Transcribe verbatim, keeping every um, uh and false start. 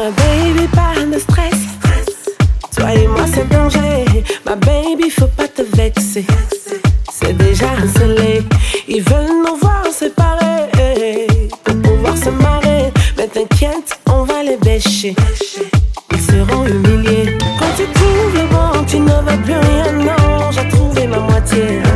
Ma baby, pas de stress. Toi et moi c'est danger. Ma baby, faut pas te vexer. C'est déjà scellé. Ils veulent nous voir séparés pour pouvoir se marrer. Mais t'inquiète, on va les bêcher. Ils seront humiliés. Quand tu trouves le bon, tu ne veux plus rien. Non, j'ai trouvé ma moitié.